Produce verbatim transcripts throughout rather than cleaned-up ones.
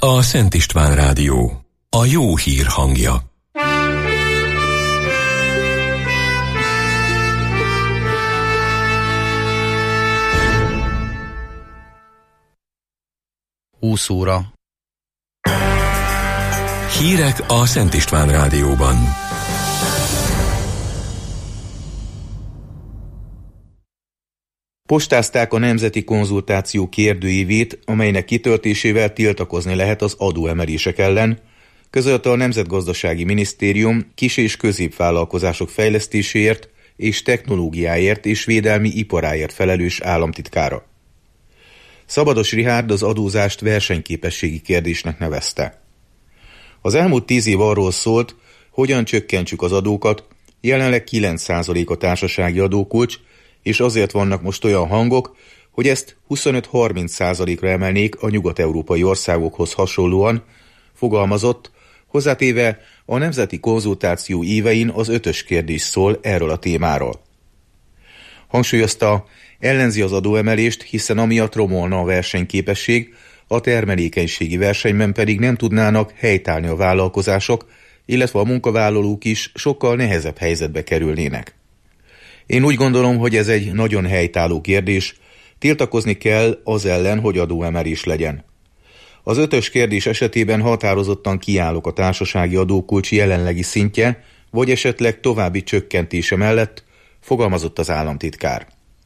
a Szent István Rádió, a jó hír hangja. húsz óra. Hírek a Szent István Rádióban. Postázták a nemzeti konzultáció kérdőívét, amelynek kitöltésével tiltakozni lehet az adóemelések ellen, közölte a Nemzetgazdasági Minisztérium kis- és középvállalkozások fejlesztéséért és technológiáért és védelmi iparáért felelős államtitkára. Szabados Richárd az adózást versenyképességi kérdésnek nevezte. Az elmúlt tíz év arról szólt, hogyan csökkentsük az adókat, jelenleg kilenc százalék a társasági adókulcs, és azért vannak most olyan hangok, hogy ezt huszonöt-harminc százalékra emelnék a nyugat-európai országokhoz hasonlóan, fogalmazott, hozzátéve a nemzeti konzultáció évein az ötös kérdés szól erről a témáról. Hangsúlyozta, ellenzi az adóemelést, hiszen amiatt romolna a versenyképesség, a termelékenységi versenyben pedig nem tudnának helytállni a vállalkozások, illetve a munkavállalók is sokkal nehezebb helyzetbe kerülnének. Én úgy gondolom, hogy ez egy nagyon helytálló kérdés, tiltakozni kell az ellen, hogy adóemelés legyen. Az ötös kérdés esetében határozottan kiállok a társasági adókulcs jelenlegi szintje, vagy esetleg további csökkentése mellett, fogalmazott az államtitkár.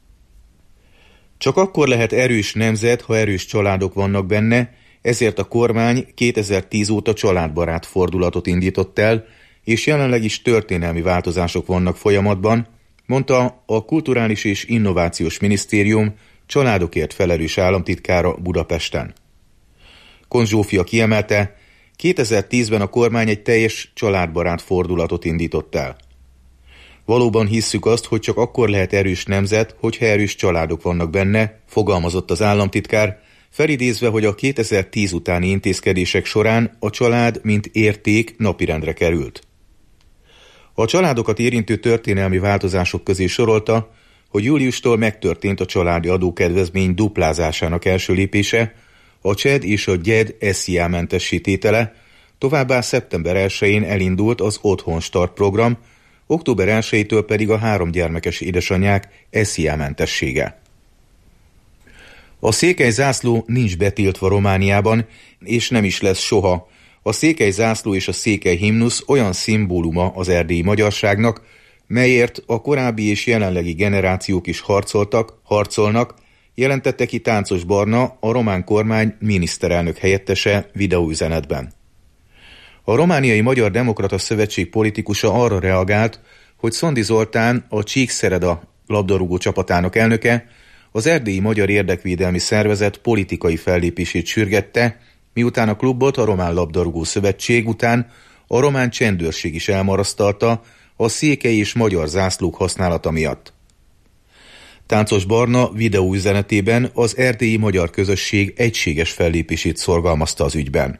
Csak akkor lehet erős nemzet, ha erős családok vannak benne, ezért a kormány kétezer-tíz óta családbarát fordulatot indított el, és jelenleg is történelmi változások vannak folyamatban, mondta a Kulturális és Innovációs Minisztérium családokért felelős államtitkára Budapesten. Kon Zsófia kiemelte, kétezer-tízben a kormány egy teljes családbarát fordulatot indított el. Valóban hisszük azt, hogy csak akkor lehet erős nemzet, hogyha erős családok vannak benne, fogalmazott az államtitkár, felidézve, hogy a kétezer-tíz utáni intézkedések során a család, mint érték napirendre került. A családokat érintő történelmi változások közé sorolta, hogy júliustól megtörtént a családi adókedvezmény duplázásának első lépése, a CSED és a GYED es zé á-mentessé tétele, továbbá szeptember elsején elindult az Otthon Start program, október elsejétől pedig a három gyermekes édesanyák es zé á-mentessége. A székely zászló nincs betiltva Romániában, és nem is lesz soha. A székely zászló és a székely himnusz olyan szimbóluma az erdélyi magyarságnak, melyért a korábbi és jelenlegi generációk is harcoltak, harcolnak, jelentette ki Táncos Barna, a román kormány miniszterelnök helyettese videóüzenetben. A Romániai Magyar Demokrata Szövetség politikusa arra reagált, hogy Szondi Zoltán, a Csíkszereda labdarúgó csapatának elnöke, az erdélyi magyar érdekvédelmi szervezet politikai fellépését sürgette, miután a klubot a Román Labdarúgó Szövetség után a román csendőrség is elmarasztalta a székely és magyar zászlók használata miatt. Táncos Barna videóüzenetében az erdélyi magyar közösség egységes fellépését szorgalmazta az ügyben.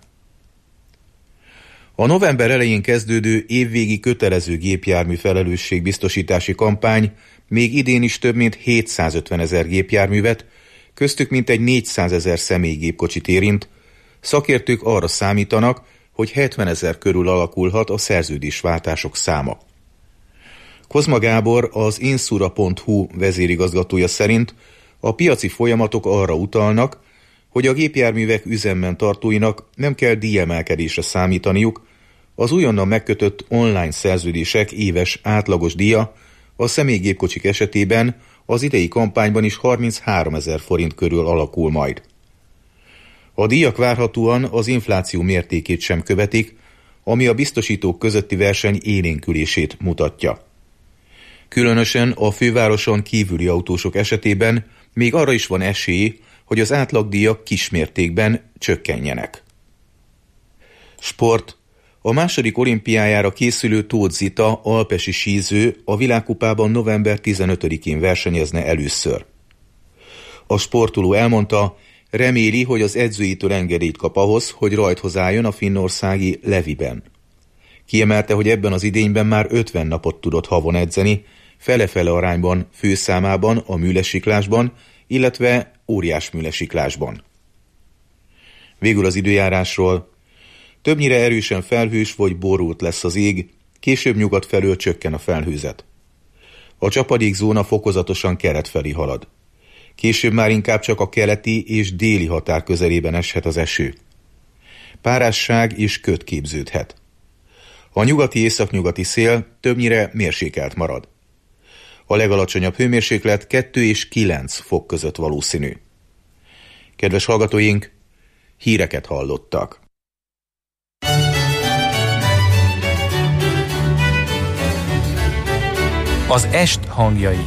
A november elején kezdődő évvégi kötelező gépjármű felelősségbiztosítási kampány még idén is több mint hétszázötvenezer gépjárművet, köztük mintegy négyszázezer személygépkocsit érint. Szakértők arra számítanak, hogy hetvenezer körül alakulhat a szerződésváltások száma. Kozma Gábor, az insura pont hu vezérigazgatója szerint a piaci folyamatok arra utalnak, hogy a gépjárművek üzemben tartóinak nem kell díjemelkedésre számítaniuk, az újonnan megkötött online szerződések éves átlagos díja a személygépkocsik esetében az idei kampányban is harmincháromezer forint körül alakul majd. A díjak várhatóan az infláció mértékét sem követik, ami a biztosítók közötti verseny élénkülését mutatja. Különösen a fővároson kívüli autósok esetében még arra is van esély, hogy az átlagdíjak kismértékben csökkenjenek. Sport. A második olimpiájára készülő Tóth Zita alpesi síző a világkupában november tizenötödikén versenyezne először. A sportoló elmondta, reméli, hogy az edzőitől engedélyt kap ahhoz, hogy rajthoz álljon a finnországi Leviben. Kiemelte, hogy ebben az idényben már ötven napot tudott havon edzeni, fele-fele arányban főszámában a műlesiklásban, illetve óriásműlesiklásban. Végül az időjárásról. Többnyire erősen felhős vagy borult lesz az ég, később nyugat felől csökken a felhőzet. A csapadékzóna fokozatosan kelet felé halad. Később már inkább csak a keleti és déli határ közelében eshet az eső. Párásság és köd képződhet. A nyugati-északnyugati szél többnyire mérsékelt marad. A legalacsonyabb hőmérséklet kettő és kilenc fok között valószínű. Kedves hallgatóink, híreket hallottak. Az est hangjai.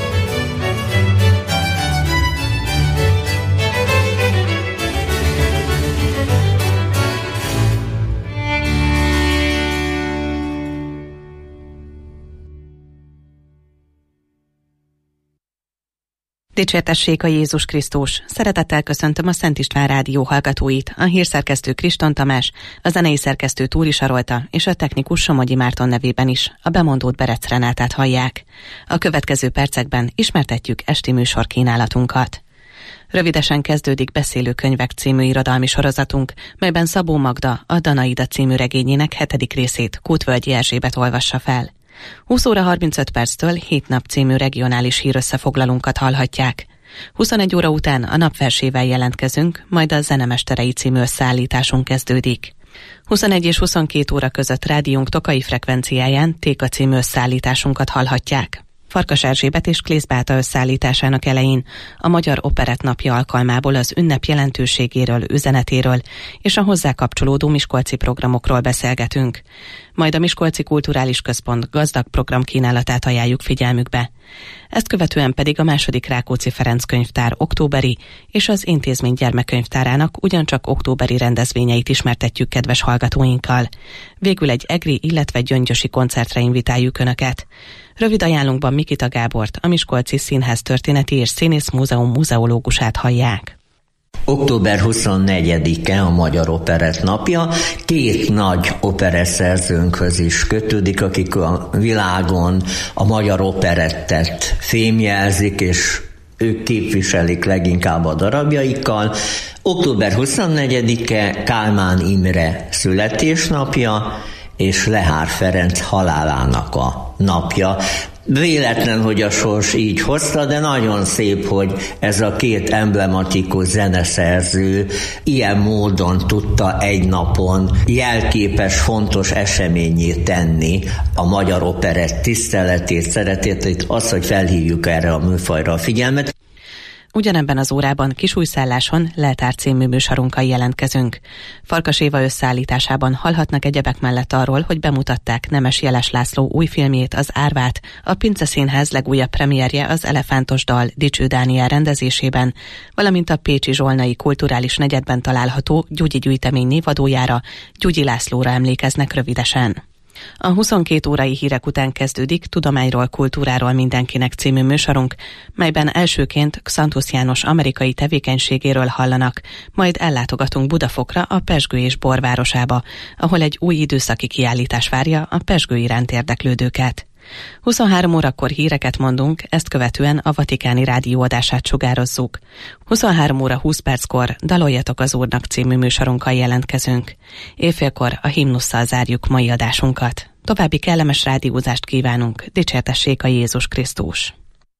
Dicsértessék a Jézus Krisztus! Szeretettel köszöntöm a Szent István Rádió hallgatóit, a hírszerkesztő Kriston Tamás, a zenei szerkesztő Túri Sarolta és a technikus Somogyi Márton nevében is a bemondót Berec Renátát hallják. A következő percekben ismertetjük esti műsorkínálatunkat. Rövidesen kezdődik Beszélő könyvek című irodalmi sorozatunk, melyben Szabó Magda a Danaida című regényének hetedik részét Kútvölgyi Erzsébet olvassa fel. húsz óra harmincöt perctől Hét nap című regionális hírösszefoglalunkat hallhatják. huszonegy óra után a napversével jelentkezünk, majd a Zenemesterei című összeállításunk kezdődik. huszonegy és huszonkét óra között rádiónk tokai frekvenciáján Téka című összeállításunkat hallhatják. Farkas Erzsébet és Klész Beáta összeállításának elején a Magyar Operett napja alkalmából az ünnep jelentőségéről, üzenetéről és a hozzá kapcsolódó miskolci programokról beszélgetünk. Majd a Miskolci Kulturális Központ gazdag programkínálatát ajánljuk figyelmükbe. Ezt követően pedig a második Rákóczi Ferenc könyvtár októberi és az intézmény gyermekkönyvtárának ugyancsak októberi rendezvényeit ismertetjük kedves hallgatóinkkal. Végül egy egri, illetve gyöngyösi koncertre invitáljuk Önöket. Rövid ajánlunkban Mikita Gábort, a Miskolci Színház Történeti és Színész Múzeum muzeológusát hallják. október huszonnegyedike a Magyar Operett napja. Két nagy opereszerzőnkhöz is kötődik, akik a világon a magyar operettet fémjelzik, és ők képviselik leginkább a darabjaikkal. október huszonnegyedike Kálmán Imre születésnapja, és Lehár Ferenc halálának a napja. Véletlen, hogy a sors így hozta, de nagyon szép, hogy ez a két emblematikus zeneszerző ilyen módon tudta egy napon jelképes, fontos eseményé tenni a magyar operett tiszteletét, szeretetét, az, hogy felhívjuk erre a műfajra a figyelmet. Ugyanebben az órában Kisújszálláson Leltár című műsorunkkal jelentkezünk. Farkas Éva összeállításában hallhatnak egyebek mellett arról, hogy bemutatták Nemes Jeles László új filmjét, az Árvát, a Pince Színház legújabb premierje az Elefántos dal Dicső Dániel rendezésében, valamint a pécsi Zsolnai kulturális negyedben található Gyugyi gyűjtemény névadójára, Gyugyi Lászlóra emlékeznek rövidesen. A huszonkét órai hírek után kezdődik Tudományról, kultúráról mindenkinek című műsorunk, melyben elsőként Xantusz János amerikai tevékenységéről hallanak, majd ellátogatunk Budafokra, a Pezsgő és Bor városába, ahol egy új időszaki kiállítás várja a Pezsgő iránt érdeklődőket. huszonhárom órakor híreket mondunk, ezt követően a Vatikáni rádióadását sugározzuk. huszonhárom óra húsz perckor Daloljatok az Úrnak című műsorunkkal jelentkezünk. Éjfélkor a himnusszal zárjuk mai adásunkat. További kellemes rádiózást kívánunk, dicsértessék a Jézus Krisztus!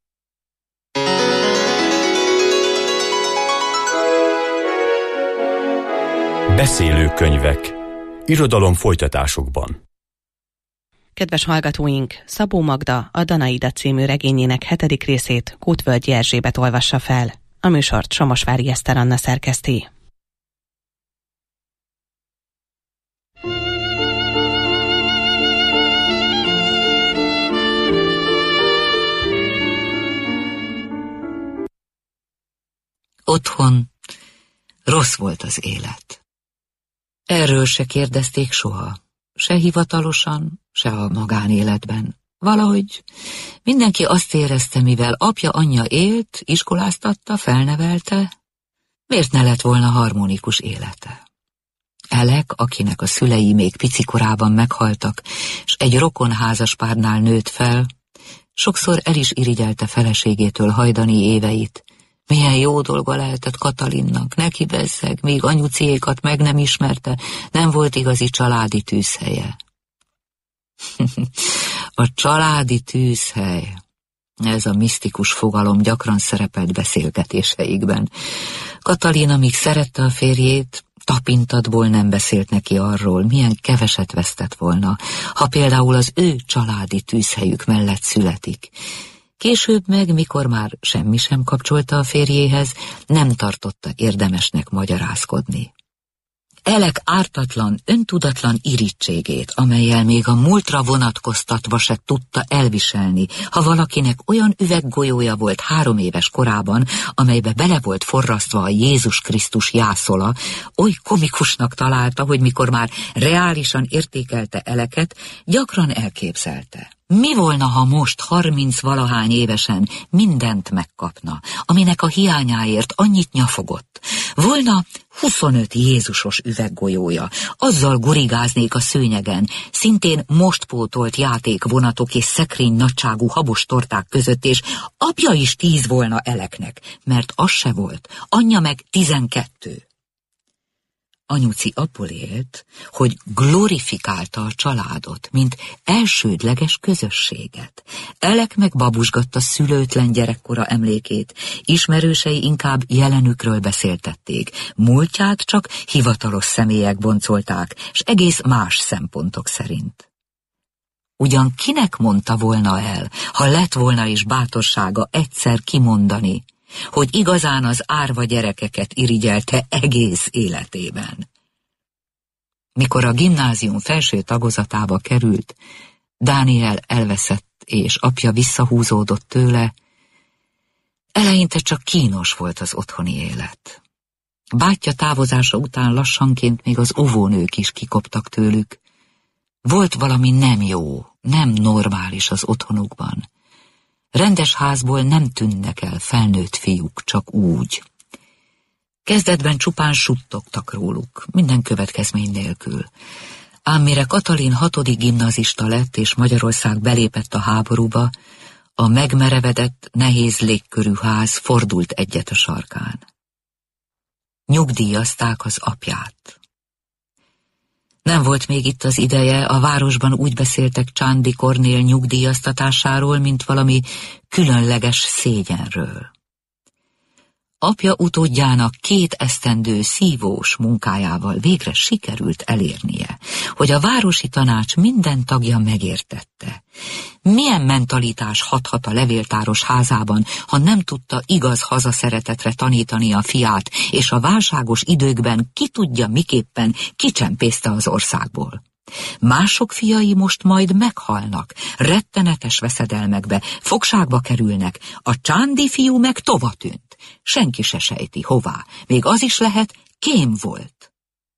Beszélő könyvek. Irodalom folytatásokban. Kedves hallgatóink, Szabó Magda a Danaida című regényének hetedik részét Kútvölgyi Erzsébet olvassa fel. A műsort Somosvári Eszter Anna szerkeszti. Otthon rossz volt az élet. Erről se kérdezték soha, se hivatalosan, se a magánéletben. Valahogy mindenki azt érezte, mivel apja anyja élt, iskoláztatta, felnevelte, miért ne lett volna harmonikus élete. Elek, akinek a szülei még picikorában meghaltak, s egy rokon házaspárnál nőtt fel, sokszor el is irigyelte feleségétől hajdani éveit, Milyen jó dolga lehetett Katalinnak, neki bezzeg, még anyuciékat meg nem ismerte, nem volt igazi családi tűzhelye. A családi tűzhely, ez a misztikus fogalom gyakran szerepelt beszélgetéseikben. Katalin, amíg szerette a férjét, tapintatból nem beszélt neki arról, milyen keveset vesztett volna, ha például az ő családi tűzhelyük mellett születik. Később meg, mikor már semmi sem kapcsolta a férjéhez, nem tartotta érdemesnek magyarázkodni. Elek ártatlan, öntudatlan irítségét, amellyel még a múltra vonatkoztatva se tudta elviselni, ha valakinek olyan üveggolyója volt három éves korában, amelybe bele volt forrasztva a Jézus Krisztus jászola, oly komikusnak találta, hogy mikor már reálisan értékelte Eleket, gyakran elképzelte. Mi volna, ha most harminc-valahány évesen mindent megkapna, aminek a hiányáért annyit nyafogott? Volna huszonöt Jézusos üveggolyója, azzal gurigáznék a szőnyegen, szintén most pótolt játékvonatok és szekrény nagyságú habos torták között, és apja is tíz volna Eleknek, mert az se volt, anyja meg tizenkettő. Anyuci abból élt, hogy glorifikálta a családot, mint elsődleges közösséget. Elek meg babusgatta szülőtlen gyerekkora emlékét, ismerősei inkább jelenükről beszéltették, múltját csak hivatalos személyek boncolták, s egész más szempontok szerint. Ugyan kinek mondta volna el, ha lett volna is bátorsága egyszer kimondani, hogy igazán az árva gyerekeket irigyelte egész életében. Mikor a gimnázium felső tagozatába került, Dániel elveszett, és apja visszahúzódott tőle, eleinte csak kínos volt az otthoni élet. Bátyja távozása után lassanként még az óvónők is kikoptak tőlük. Volt valami nem jó, nem normális az otthonukban. Rendes házból nem tűnnek el felnőtt fiúk, csak úgy. Kezdetben csupán suttogtak róluk, minden következmény nélkül. Ám mire Katalin hatodik gimnazista lett, és Magyarország belépett a háborúba, a megmerevedett, nehéz légkörű ház fordult egyet a sarkán. Nyugdíjazták az apját. Nem volt még itt az ideje, a városban úgy beszéltek Csándi Kornél nyugdíjaztatásáról, mint valami különleges szégyenről. Apja utódjának két esztendő szívós munkájával végre sikerült elérnie, hogy a városi tanács minden tagja megértette. Milyen mentalitás hathat a levéltáros házában, ha nem tudta igaz hazaszeretetre tanítani a fiát, és a válságos időkben ki tudja miképpen kicsempészte az országból. Mások fiai most majd meghalnak, rettenetes veszedelmekbe, fogságba kerülnek, a Csándi fiú meg tovatűnt. Senki se sejti, hová, még az is lehet, kém volt.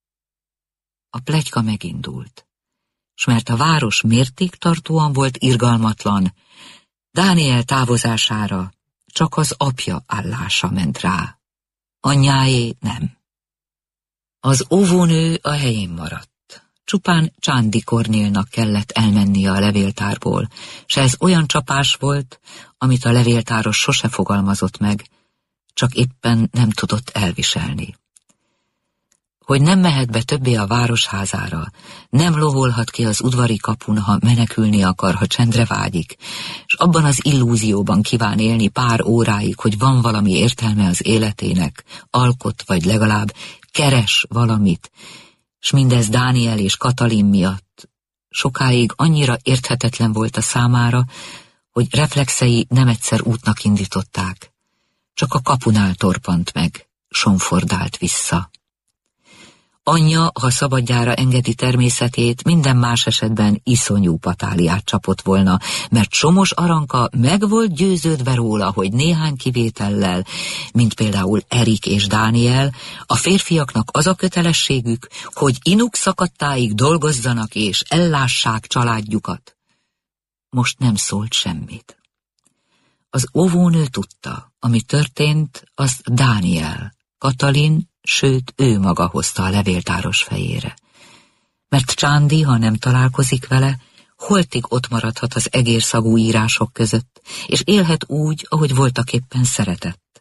A pletyka megindult, s mert a város mértéktartóan volt irgalmatlan, Dániel távozására csak az apja állása ment rá. Anyjáé nem. Az óvónő a helyén maradt. Csupán Csándi Kornélnak kellett elmennie a levéltárból, s ez olyan csapás volt, amit a levéltáros sose fogalmazott meg, csak éppen nem tudott elviselni. Hogy nem mehet be többé a városházára, nem loholhat ki az udvari kapun, ha menekülni akar, ha csendre vágyik, és abban az illúzióban kíván élni pár óráig, hogy van valami értelme az életének, alkot vagy legalább keres valamit, s mindez Dániel és Katalin miatt sokáig annyira érthetetlen volt a számára, hogy reflexei nem egyszer útnak indították. Csak a kapunál torpant meg, sonfordált vissza. Anyja, ha szabadjára engedi természetét, minden más esetben iszonyú patáliát csapott volna, mert Somos Aranka meg volt győződve róla, hogy néhány kivétellel, mint például Erik és Dániel, a férfiaknak az a kötelességük, hogy inuk szakadtáig dolgozzanak és ellássák családjukat. Most nem szólt semmit. Az óvónő tudta, ami történt, azt Dániel, Katalin, sőt, ő maga hozta a levéltáros fejére. Mert Csándi, ha nem találkozik vele, holtig ott maradhat az egérszagú írások között, és élhet úgy, ahogy voltaképpen szeretett.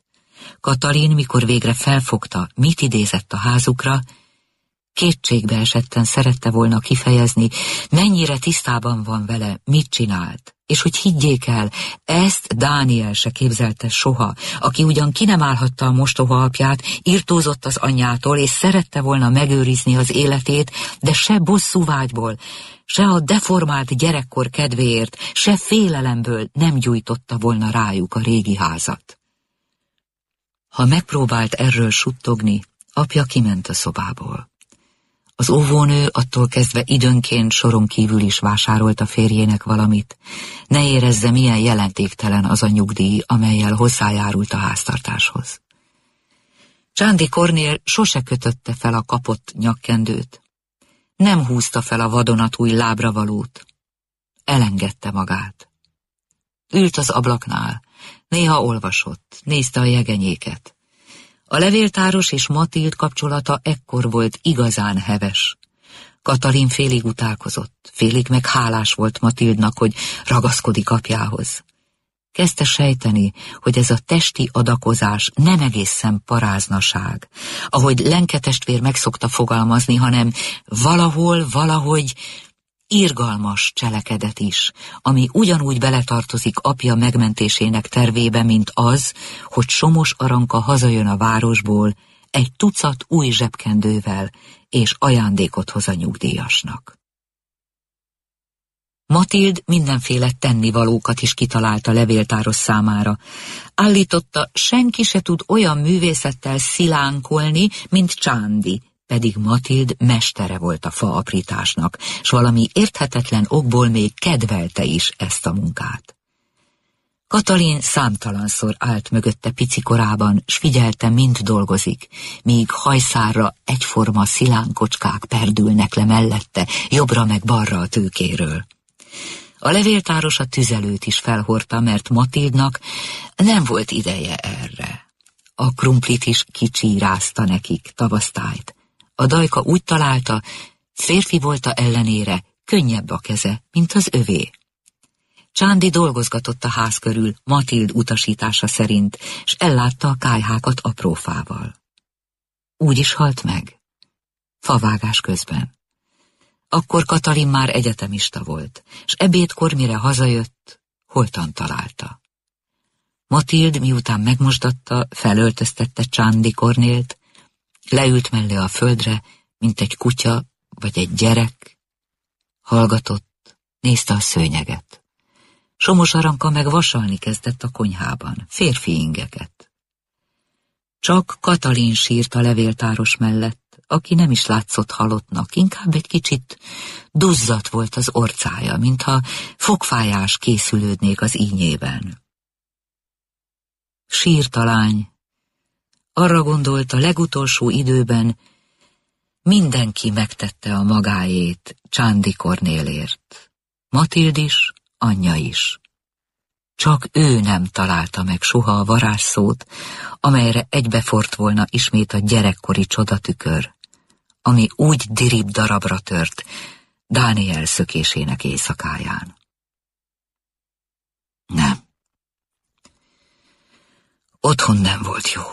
Katalin, mikor végre felfogta, mit idézett a házukra, kétségbe esetten szerette volna kifejezni, mennyire tisztában van vele, mit csinált, és hogy higgyék el, ezt Dániel se képzelte soha, aki ugyan ki nem állhatta a mostoha apját, irtózott az anyjától, és szerette volna megőrizni az életét, de se bosszúvágyból, se a deformált gyerekkor kedvéért, se félelemből nem gyújtotta volna rájuk a régi házat. Ha megpróbált erről suttogni, apja kiment a szobából. Az óvónő attól kezdve időnként soron kívül is vásárolt a férjének valamit. Ne érezze, milyen jelentéktelen az a nyugdíj, amellyel hozzájárult a háztartáshoz. Csándi Kornél sose kötötte fel a kapott nyakkendőt. Nem húzta fel a vadonatúj lábravalót. Elengedte magát. Ült az ablaknál, néha olvasott, nézte a jegenyéket. A levéltáros és Matild kapcsolata ekkor volt igazán heves. Katalin félig utálkozott, félig meg hálás volt Matildnak, hogy ragaszkodik apjához. Kezdte sejteni, hogy ez a testi adakozás nem egészen paráznaság, ahogy Lenke testvér megszokta fogalmazni, hanem valahol, valahogy irgalmas cselekedet is, ami ugyanúgy beletartozik apja megmentésének tervébe, mint az, hogy Somos Aranka hazajön a városból egy tucat új zsebkendővel, és ajándékot hoz a nyugdíjasnak. Matild mindenféle tennivalókat is kitalált a levéltáros számára. Állította, senki se tud olyan művészettel szilánkolni, mint Csándi, pedig Matild mestere volt a faaprításnak, s valami érthetetlen okból még kedvelte is ezt a munkát. Katalin számtalanszor állt mögötte picikorában, s figyelte, mind dolgozik, míg hajszárra egyforma szilánkocskák perdülnek le mellette, jobbra meg balra a tőkéről. A levéltáros a tüzelőt is felhordta, mert Matildnak nem volt ideje erre. A krumplit is kicsírázta nekik tavasztályt. A dajka úgy találta, férfi volta ellenére könnyebb a keze, mint az övé. Csándi dolgozgatott a ház körül Matild utasítása szerint, s ellátta a kályhákat aprófával. Úgy is halt meg. Favágás közben. Akkor Katalin már egyetemista volt, s ebédkor, mire hazajött, holtan találta. Matild, miután megmosdatta, felöltöztette Csándi Kornélt, leült mellé a földre, mint egy kutya vagy egy gyerek, hallgatott, nézte a szőnyeget. Somos Aranka meg vasalni kezdett a konyhában, férfi ingeket. Csak Katalin sírt a levéltáros mellett, aki nem is látszott halottnak, inkább egy kicsit duzzadt volt az orcája, mintha fogfájás készülődnék az ínyében. Sírt a lány. Arra gondolt, a legutolsó időben mindenki megtette a magáét Csándi Kornélért. Matild is, anyja is. Csak ő nem találta meg soha a varázsszót, amelyre egybefort volna ismét a gyerekkori csodatükör, ami úgy dirib darabra tört Dániel szökésének éjszakáján. Nem. Otthon nem volt jó.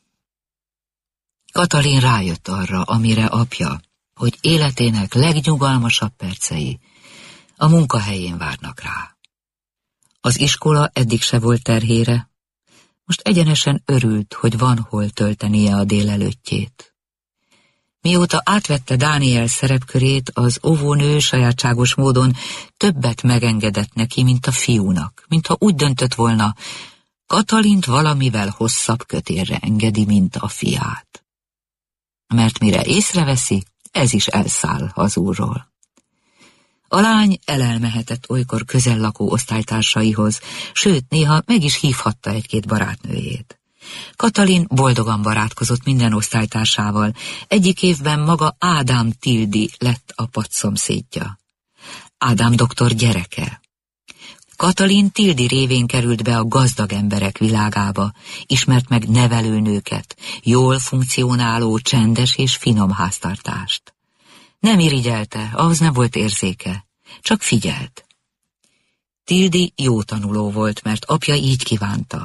Katalin rájött arra, amire apja, hogy életének legnyugalmasabb percei a munkahelyén várnak rá. Az iskola eddig se volt terhére, most egyenesen örült, hogy van hol töltenie a délelőttjét. Mióta átvette Dániel szerepkörét, az óvónő sajátságos módon többet megengedett neki, mint a fiúnak, mintha úgy döntött volna, Katalint valamivel hosszabb kötélre engedi, mint a fiát. Mert mire észreveszi, ez is elszáll hazulról. A lány elelmehetett olykor közel lakó osztálytársaihoz, sőt, néha meg is hívhatta egy-két barátnőjét. Katalin boldogan barátkozott minden osztálytársával, egyik évben maga Ádám Tildi lett a padszomszédja. Ádám doktor gyereke. Katalin Tildi révén került be a gazdag emberek világába, ismert meg nevelőnőket, jól funkcionáló, csendes és finom háztartást. Nem irigyelte, ahhoz nem volt érzéke, csak figyelt. Tildi jó tanuló volt, mert apja így kívánta,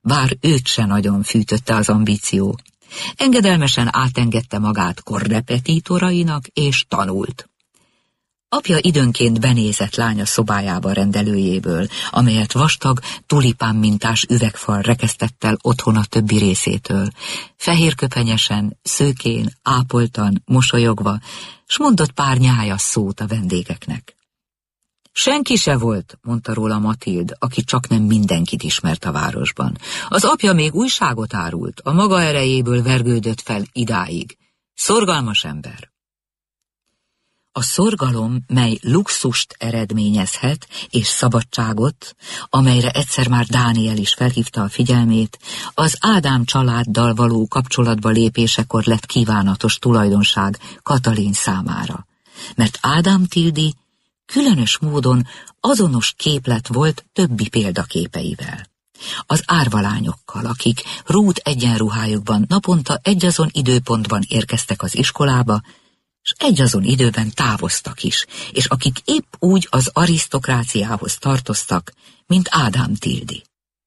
bár őt se nagyon fűtötte az ambíció. Engedelmesen átengedte magát korrepetítorainak, és tanult. Apja időnként benézett lánya szobájába rendelőjéből, amelyet vastag, tulipán mintás üvegfal rekesztett el otthon a többi részétől. Fehérköpenyesen, szőkén, ápoltan, mosolyogva, s mondott pár nyájas szót a vendégeknek. Senki se volt, mondta róla Matild, aki csak nem mindenkit ismert a városban. Az apja még újságot árult, a maga erejéből vergődött fel idáig. Szorgalmas ember. A szorgalom, mely luxust eredményezhet, és szabadságot, amelyre egyszer már Dániel is felhívta a figyelmét, az Ádám családdal való kapcsolatba lépésekor lett kívánatos tulajdonság Katalin számára. Mert Ádám Tildi különös módon azonos képlet volt többi példaképeivel. Az árvalányokkal, akik rút egyenruhájukban naponta egyazon időpontban érkeztek az iskolába, és egyazon időben távoztak is, és akik épp úgy az arisztokráciához tartoztak, mint Ádám Tildi.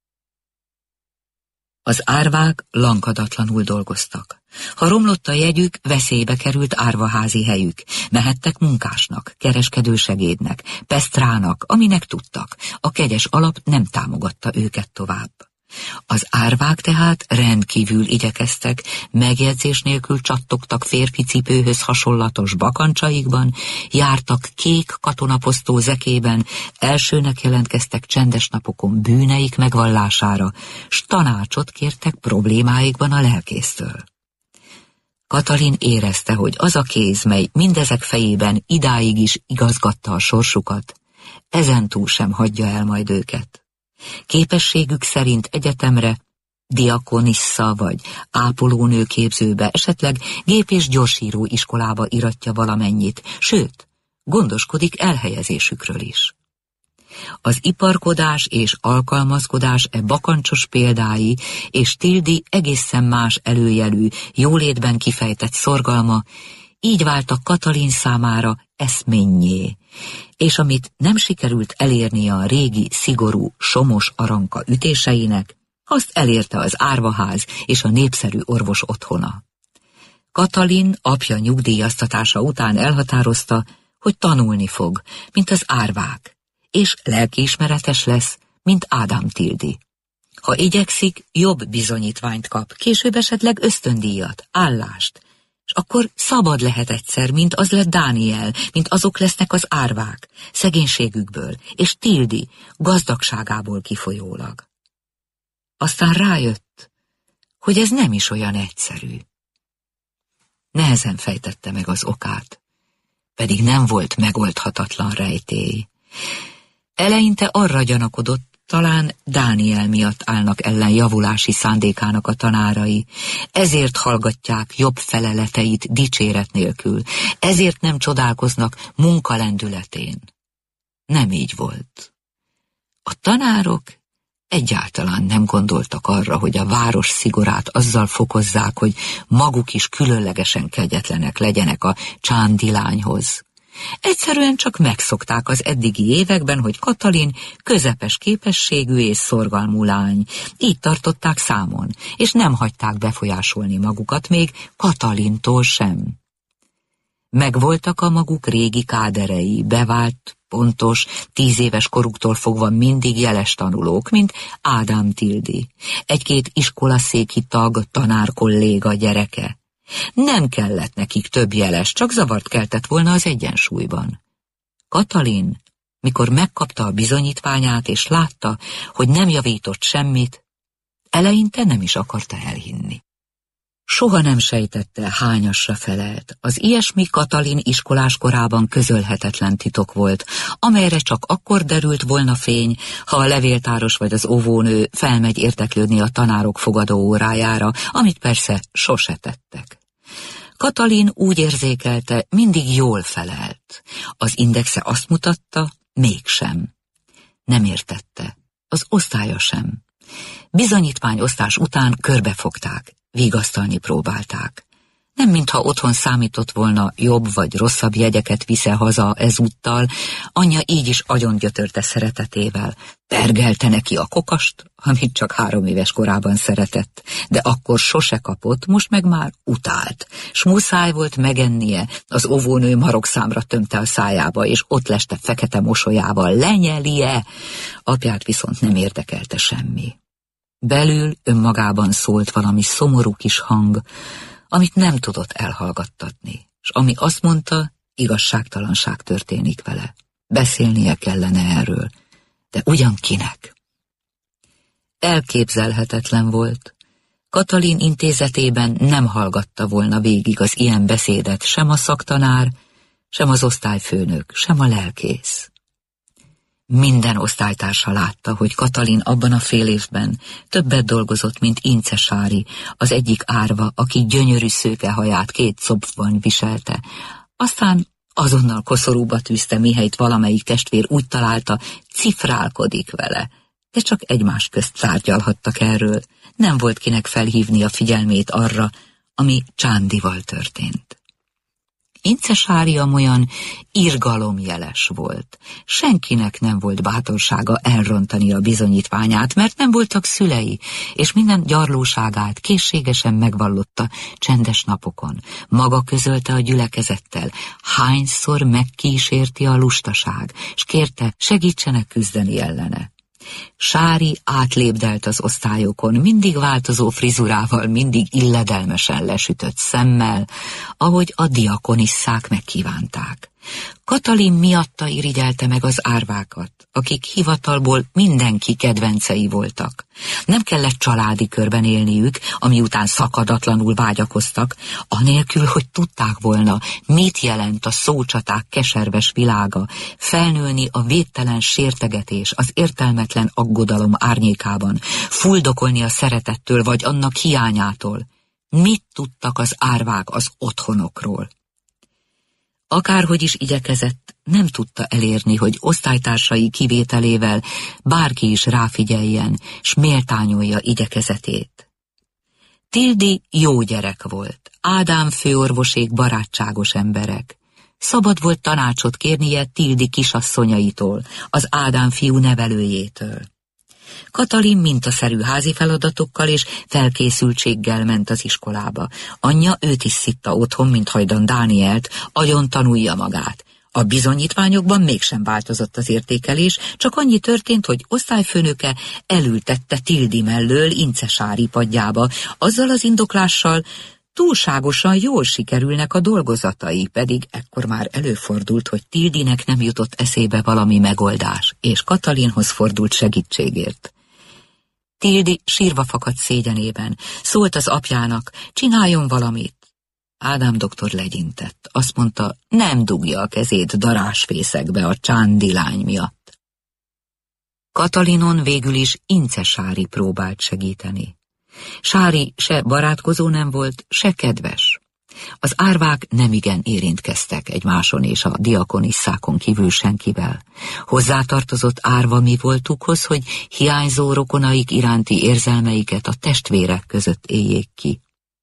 Az árvák lankadatlanul dolgoztak. Ha romlott a jegyük, veszélybe került árvaházi helyük. Mehettek munkásnak, kereskedősegédnek, pesztrának, aminek tudtak. A kegyes alap nem támogatta őket tovább. Az árvák tehát rendkívül igyekeztek, megjegyzés nélkül csattogtak férfi cipőhöz hasonlatos bakancsaikban, jártak kék katonaposztó zekében, elsőnek jelentkeztek csendes napokon bűneik megvallására, s tanácsot kértek problémáikban a lelkésztől. Katalin érezte, hogy az a kéz, mely mindezek fejében idáig is igazgatta a sorsukat, ezentúl sem hagyja el majd őket. Képességük szerint egyetemre, diakonissza vagy ápolónőképzőbe, esetleg gép- és gyorsíró iskolába iratja valamennyit, sőt, gondoskodik elhelyezésükről is. Az iparkodás és alkalmazkodás e bakancsos példái és Tildi egészen más előjelű, jólétben kifejtett szorgalma így váltak Katalin számára eszménnyé, és amit nem sikerült elérnie a régi, szigorú, somos aranka ütéseinek, azt elérte az árvaház és a népszerű orvos otthona. Katalin apja nyugdíjaztatása után elhatározta, hogy tanulni fog, mint az árvák, és lelkiismeretes lesz, mint Ádám Tildi. Ha igyekszik, jobb bizonyítványt kap, később esetleg ösztöndíjat, állást, és akkor szabad lehet egyszer, mint az lett Dániel, mint azok lesznek az árvák, szegénységükből, és Tildi gazdagságából kifolyólag. Aztán rájött, hogy ez nem is olyan egyszerű. Nehezen fejtette meg az okát, pedig nem volt megoldhatatlan rejtély. Eleinte arra gyanakodott, talán Dániel miatt állnak ellen javulási szándékának a tanárai, ezért hallgatják jobb feleleteit dicséret nélkül, ezért nem csodálkoznak munkalendületén. Nem így volt. A tanárok egyáltalán nem gondoltak arra, hogy a város szigorát azzal fokozzák, hogy maguk is különlegesen kegyetlenek legyenek a csándi lányhoz. Egyszerűen csak megszokták az eddigi években, hogy Katalin közepes képességű és szorgalmú lány. Így tartották számon, és nem hagyták befolyásolni magukat, még Katalintól sem. Megvoltak a maguk régi káderei, bevált, pontos, tíz éves koruktól fogva mindig jeles tanulók, mint Ádám Tildi, egy-két iskolaszéki tag, tanár kolléga gyereke. Nem kellett nekik több jeles, csak zavart keltett volna az egyensúlyban. Katalin, mikor megkapta a bizonyítványát és látta, hogy nem javított semmit, eleinte nem is akarta elhinni. Soha nem sejtette, hányasra felelt. Az ilyesmi Katalin iskolás korában közölhetetlen titok volt, amelyre csak akkor derült volna fény, ha a levéltáros vagy az óvónő felmegy érteklődni a tanárok fogadó órájára, amit persze sose tettek. Katalin úgy érzékelte, mindig jól felelt. Az indexe azt mutatta, mégsem. Nem értette. Az osztálya sem. Bizonyítványosztás után körbefogták, vigasztalni próbálták. Nem mintha otthon számított volna jobb vagy rosszabb jegyeket visze haza ezúttal, anyja így is agyongyötörte szeretetével. Pergelte neki a kokast, amit csak három éves korában szeretett, de akkor sose kapott, most meg már utált, s muszáj volt megennie, az óvónő marokszámra tömte a szájába, és ott leste fekete mosolyával, lenyelie, apját viszont nem érdekelte semmi. Belül önmagában szólt valami szomorú kis hang, amit nem tudott elhallgattatni, és ami azt mondta, igazságtalanság történik vele. Beszélnie kellene erről, de ugyan kinek? Elképzelhetetlen volt. Katalin intézetében nem hallgatta volna végig az ilyen beszédet sem a szaktanár, sem az osztályfőnök, sem a lelkész. Minden osztálytársa látta, hogy Katalin abban a fél évben többet dolgozott, mint Ince Sári, az egyik árva, aki gyönyörű szőkehaját két szobban viselte. Aztán azonnal koszorúba tűzte, mihelyt valamelyik testvér úgy találta, cifrálkodik vele. De csak egymás közt tárgyalhattak erről. Nem volt kinek felhívni a figyelmét arra, ami Csándival történt. Ince Sári amolyan irgalomjeles volt. Senkinek nem volt bátorsága elrontani a bizonyítványát, mert nem voltak szülei, és minden gyarlóságát készségesen megvallotta csendes napokon. Maga közölte a gyülekezettel, hányszor megkísérti a lustaság, s kérte, segítsenek küzdeni ellene. Sári átlépdelt az osztályokon, mindig változó frizurával, mindig illedelmesen lesütött szemmel, ahogy a diakonisszák megkívánták. Katalin miatta irigyelte meg az árvákat, akik hivatalból mindenki kedvencei voltak. Nem kellett családi körben élniük, ami után szakadatlanul vágyakoztak, anélkül, hogy tudták volna, mit jelent a szócsaták keserves világa, felnőni a védtelen sértegetés, az értelmetlen aggodalom árnyékában, fuldokolni a szeretettől vagy annak hiányától. Mit tudtak az árvák az otthonokról? Akárhogy is igyekezett, nem tudta elérni, hogy osztálytársai kivételével bárki is ráfigyeljen, s méltányolja igyekezetét. Tildi jó gyerek volt, Ádám főorvosék barátságos emberek. Szabad volt tanácsot kérnie Tildi kisasszonyaitól, az Ádám fiú nevelőjétől. Katalin mintaszerű házi feladatokkal és felkészültséggel ment az iskolába. Anyja őt is szitta otthon, mint hajdan Dánielt, agyon tanulja magát. A bizonyítványokban mégsem változott az értékelés, csak annyi történt, hogy osztályfőnöke elültette Tildi mellől Ince Sári padjába, azzal az indoklással, túlságosan jól sikerülnek a dolgozatai, pedig ekkor már előfordult, hogy Tildinek nem jutott eszébe valami megoldás, és Katalinhoz fordult segítségért. Tildi sírva fakadt szégyenében, szólt az apjának, csináljon valamit. Ádám doktor legyintett, azt mondta, nem dugja a kezét darásfészekbe a Csándi lány miatt. Katalinon végül is Ince Sári próbált segíteni. Sári se barátkozó nem volt, se kedves. Az árvák nemigen érintkeztek egymáson és a diakonisszákon kívül senkivel. Hozzátartozott árva mi voltukhoz, hogy hiányzó rokonaik iránti érzelmeiket a testvérek között éljék ki.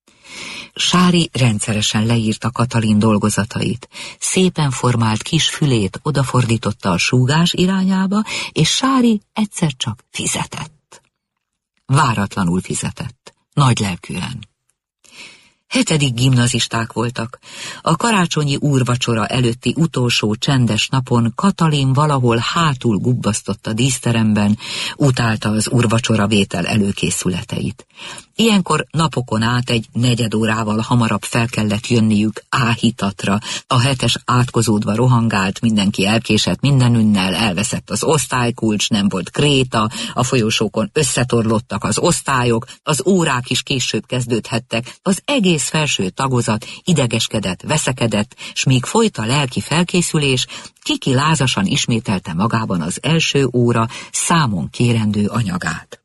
Sári rendszeresen leírta Katalin dolgozatait, szépen formált kis fülét odafordította a súgás irányába, és Sári egyszer csak fizetett. Váratlanul fizetett, nagy lelkűen. Hetedik gimnazisták voltak. A karácsonyi úrvacsora előtti utolsó csendes napon Katalin valahol hátul gubbasztott a díszteremben, utálta az úrvacsora vétel előkészületeit. Ilyenkor napokon át egy negyed órával hamarabb fel kellett jönniük áhítatra. A hetes átkozódva rohangált, mindenki elkésett mindenünnel, elveszett az osztálykulcs, nem volt kréta, a folyosókon összetorlottak az osztályok, az órák is később kezdődhettek, az egész felső tagozat idegeskedett, veszekedett, s míg folyt a lelki felkészülés, Kiki lázasan ismételte magában az első óra számon kérendő anyagát.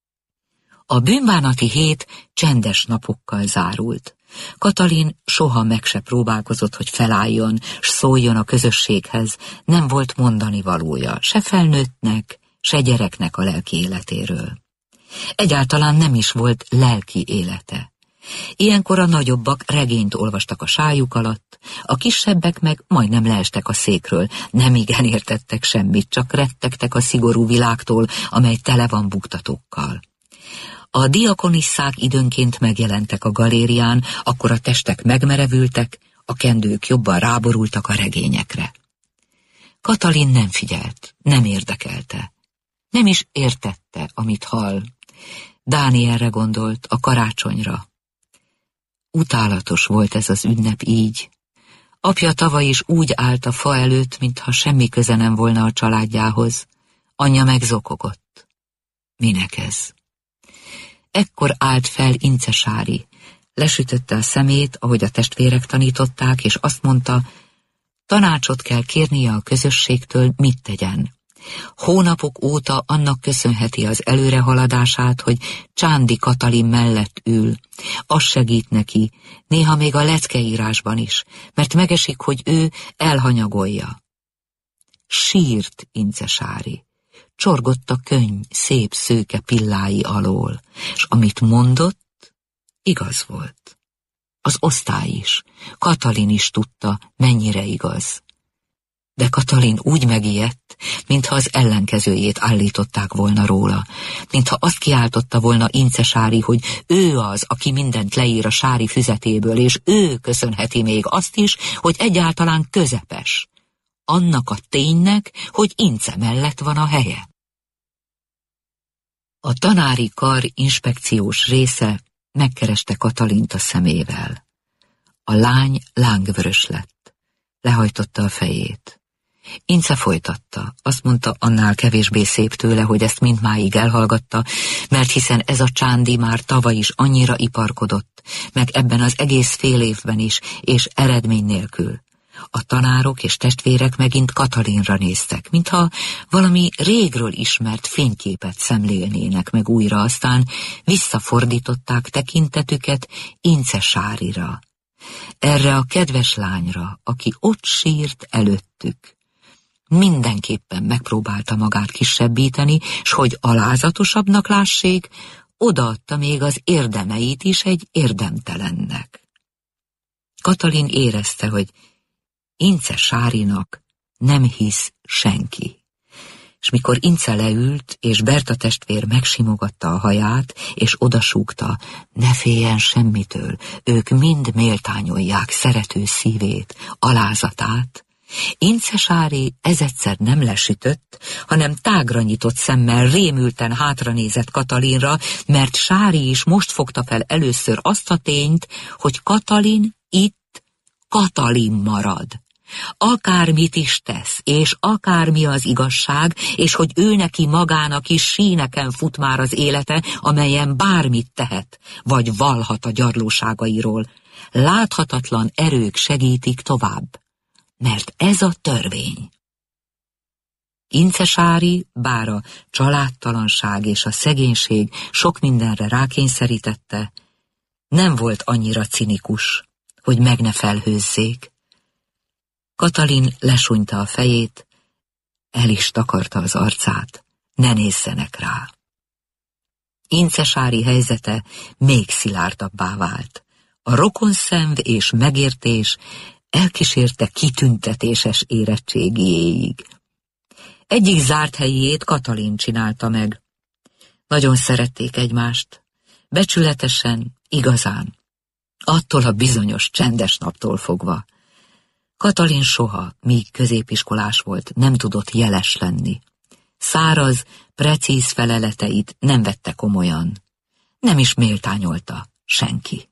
A bűnbánati hét csendes napokkal zárult. Katalin soha meg se próbálkozott, hogy felálljon, s szóljon a közösséghez, nem volt mondani valója, se felnőttnek, se gyereknek a lelki életéről. Egyáltalán nem is volt lelki élete. Ilyenkor a nagyobbak regényt olvastak a sájuk alatt, a kisebbek meg majdnem leestek a székről, nem igen értettek semmit, csak rettegtek a szigorú világtól, amely tele van buktatókkal. A diakonisszák időnként megjelentek a galérián, akkor a testek megmerevültek, a kendők jobban ráborultak a regényekre. Katalin nem figyelt, nem érdekelte, nem is értette, amit hall. Dánielre gondolt, a karácsonyra. Utálatos volt ez az ünnep így. Apja tavaly is úgy állt a fa előtt, mintha semmi köze nem volna a családjához. Anyja megzokogott. Minek ez? Ekkor állt fel Incesári. Lesütötte a szemét, ahogy a testvérek tanították, és azt mondta, tanácsot kell kérnie a közösségtől, mit tegyen. Hónapok óta annak köszönheti az előrehaladását, hogy Csándi Katalin mellett ül. Az segít neki, néha még a leckeírásban is, mert megesik, hogy ő elhanyagolja. Sírt Incesári. Csorgott a könny szép szőke pillái alól, s amit mondott, igaz volt. Az osztály is, Katalin is tudta, mennyire igaz. De Katalin úgy megijedt, mintha az ellenkezőjét állították volna róla, mintha azt kiáltotta volna Incesári, hogy ő az, aki mindent leír a sári füzetéből, és ő köszönheti még azt is, hogy egyáltalán közepes. Annak a ténynek, hogy Ince mellett van a helye. A tanári kar inspekciós része megkereste Katalint a szemével. A lány lángvörös lett. Lehajtotta a fejét. Ince folytatta. Azt mondta, annál kevésbé szép tőle, hogy ezt mindmáig elhallgatta, mert hiszen ez a Csándi már tavaly is annyira iparkodott, meg ebben az egész fél évben is, és eredmény nélkül. A tanárok és testvérek megint Katalinra néztek, mintha valami régről ismert fényképet szemlélnének meg újra, aztán visszafordították tekintetüket Incesárira. Erre a kedves lányra, aki ott sírt előttük. Mindenképpen megpróbálta magát kisebbíteni, s hogy alázatosabbnak lássék, odaadta még az érdemeit is egy érdemtelennek. Katalin érezte, hogy Incesárinak nem hisz senki. És mikor Ince leült, és Berta testvér megsimogatta a haját, és odasúgta, ne féljen semmitől, ők mind méltányolják szerető szívét, alázatát, Incesári ezedszer nem lesütött, hanem tágra nyitott szemmel rémülten hátranézett Katalinra, mert Sári is most fogta fel először azt a tényt, hogy Katalin itt Katalin marad. Akármit is tesz, és akármi az igazság, és hogy ő neki magának is síneken fut már az élete, amelyen bármit tehet, vagy valhat a gyarlóságairól. Láthatatlan erők segítik tovább, mert ez a törvény. Incesári, bár a családtalanság és a szegénység sok mindenre rákényszerítette, nem volt annyira cinikus, hogy meg ne felhőzzék. Katalin lesúnyta a fejét, el is takarta az arcát, ne nézzenek rá. Incesári helyzete még szilárdabbá vált. A rokonszenv és megértés elkísérte kitüntetéses érettségiéig. Egyik zárt helyét Katalin csinálta meg. Nagyon szerették egymást, becsületesen, igazán, attól a bizonyos csendes naptól fogva. Katalin soha, míg középiskolás volt, nem tudott jeles lenni. Száraz, precíz feleleteit nem vette komolyan. Nem is méltányolta senki.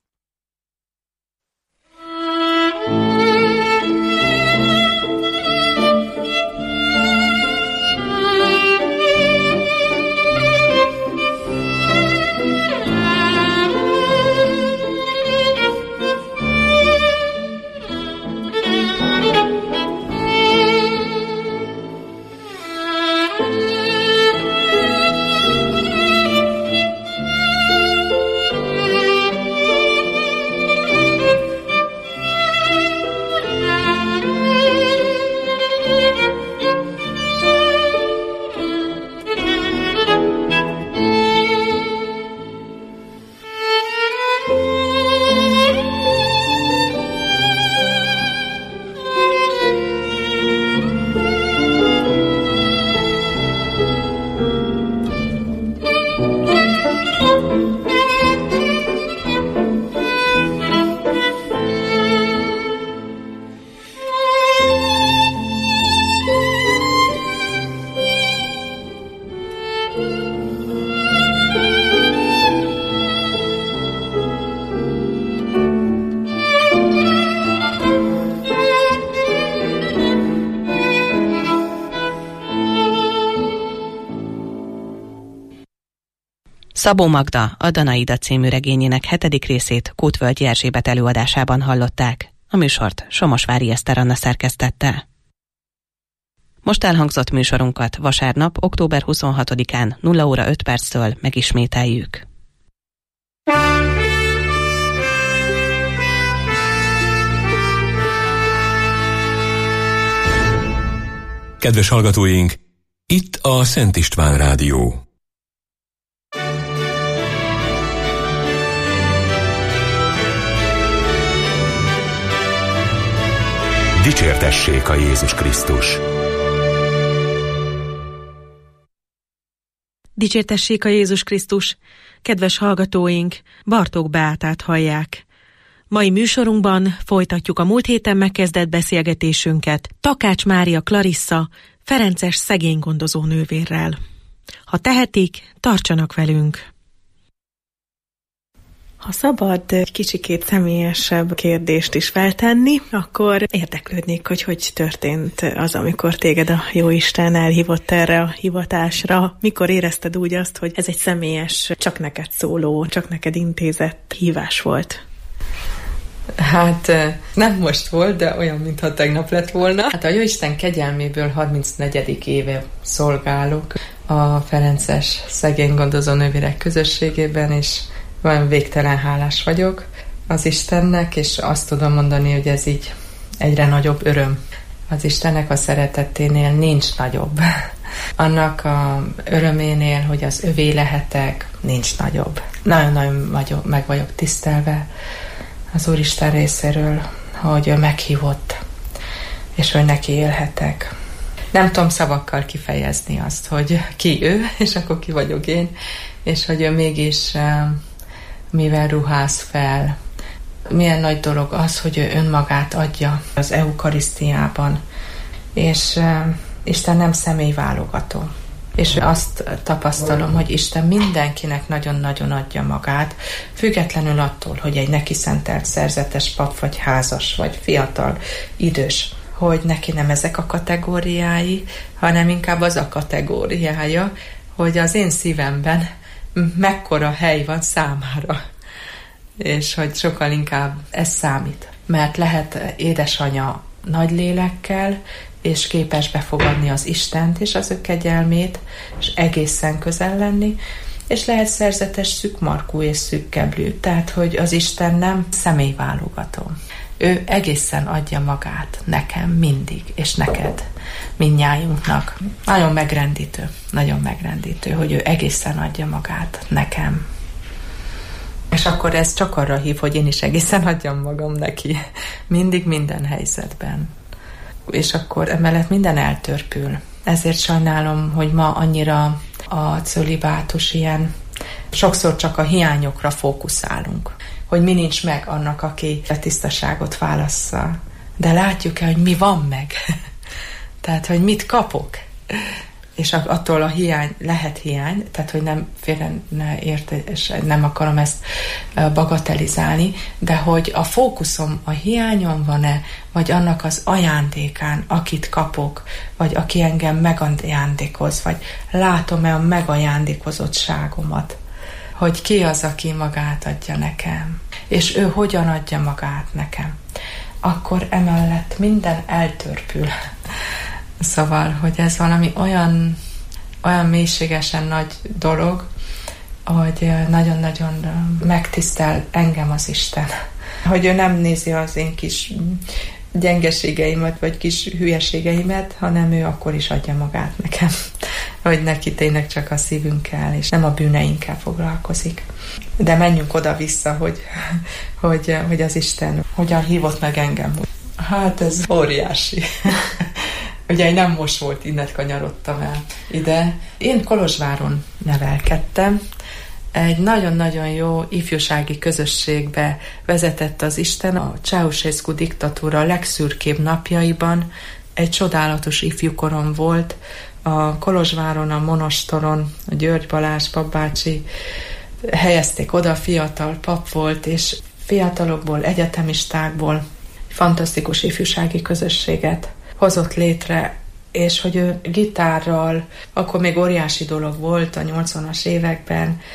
Szabó Magda, a Danaida című regényének hetedik részét Kútvölgyi Erzsébet előadásában hallották. A műsort Somosvári Eszter Anna szerkesztette. Most elhangzott műsorunkat vasárnap, október huszonhatodikán nulla óra öt perctől megismételjük. Kedves hallgatóink, itt a Szent István Rádió. Dicsértessék a Jézus Krisztus! Dicsértessék a Jézus Krisztus! Kedves hallgatóink, Bartók Beátát hallják. Mai műsorunkban folytatjuk a múlt héten megkezdett beszélgetésünket Takács Mária Clarissa, ferences szegénygondozó nővérrel. Ha tehetik, tartsanak velünk! Ha szabad egy kicsikét személyesebb kérdést is feltenni, akkor érdeklődnék, hogy hogy történt az, amikor téged a Jóisten elhívott erre a hivatásra. Mikor érezted úgy azt, hogy ez egy személyes, csak neked szóló, csak neked intézett hívás volt? Hát nem most volt, de olyan, mintha tegnap lett volna. Hát a Jóisten kegyelméből harmincnegyedik éve szolgálok a ferences szegénygondozó nővérek közösségében, és olyan végtelen hálás vagyok az Istennek, és azt tudom mondani, hogy ez így egyre nagyobb öröm. Az Istennek a szereteténél nincs nagyobb. Annak a öröménél, hogy az övé lehetek, nincs nagyobb. Nagyon-nagyon vagyok, meg vagyok tisztelve az Úristen részéről, hogy ő meghívott, és hogy neki élhetek. Nem tudom szavakkal kifejezni azt, hogy ki ő, és akkor ki vagyok én, és hogy ő mégis mivel ruház fel. Milyen nagy dolog az, hogy ő önmagát adja az eukarisztiában, és uh, Isten nem személyválogató. És azt tapasztalom, hogy Isten mindenkinek nagyon-nagyon adja magát, függetlenül attól, hogy egy neki szentelt szerzetes pap, vagy házas, vagy fiatal, idős, hogy neki nem ezek a kategóriái, hanem inkább az a kategóriája, hogy az én szívemben mekkora hely van számára, és hogy sokkal inkább ez számít. Mert lehet édesanya nagy lélekkel, és képes befogadni az Istent és az ő kegyelmét, és egészen közel lenni, és lehet szerzetes szűkmarkú és szűkkeblű, tehát hogy az Isten nem személyválogató. Ő egészen adja magát nekem mindig, és neked, mindnyájunknak. Nagyon megrendítő, nagyon megrendítő, hogy ő egészen adja magát nekem. És akkor ez csak arra hív, hogy én is egészen adjam magam neki. Mindig, minden helyzetben. És akkor emellett minden eltörpül. Ezért sajnálom, hogy ma annyira a cölibátus ilyen, sokszor csak a hiányokra fókuszálunk. Hogy mi nincs meg annak, aki a tisztaságot válassza. De látjuk-e, hogy mi van meg? Tehát, hogy mit kapok? És attól a hiány, lehet hiány, tehát, hogy nem félre ne érte, és nem akarom ezt bagatelizálni, de hogy a fókuszom a hiányon van-e, vagy annak az ajándékán, akit kapok, vagy aki engem megajándékoz, vagy látom-e a megajándékozottságomat, hogy ki az, aki magát adja nekem, és ő hogyan adja magát nekem, akkor emellett minden eltörpül. Szóval, hogy ez valami olyan, olyan mélységesen nagy dolog, hogy nagyon-nagyon megtisztel engem az Isten. Hogy ő nem nézi az én kis gyengeségeimet, vagy kis hülyeségeimet, hanem ő akkor is adja magát nekem. Hogy neki tényleg csak a szívünkkel, és nem a bűneinkkel foglalkozik. De menjünk oda-vissza, hogy, hogy, hogy az Isten hogyan hívott meg engem. Hát ez óriási. Ugye nem most volt, innen kanyarodtam el ide. Én Kolozsváron nevelkedtem. Egy nagyon-nagyon jó ifjúsági közösségbe vezetett az Isten a Ceausescu diktatúra legszürkébb napjaiban. Egy csodálatos ifjúkorom volt. A Kolozsváron, a monostoron, a György Balázs papbácsi helyezték oda, fiatal pap volt, és fiatalokból, egyetemistákból fantasztikus ifjúsági közösséget hozott létre, és hogy ő gitárral, akkor még óriási dolog volt a nyolcvanas években,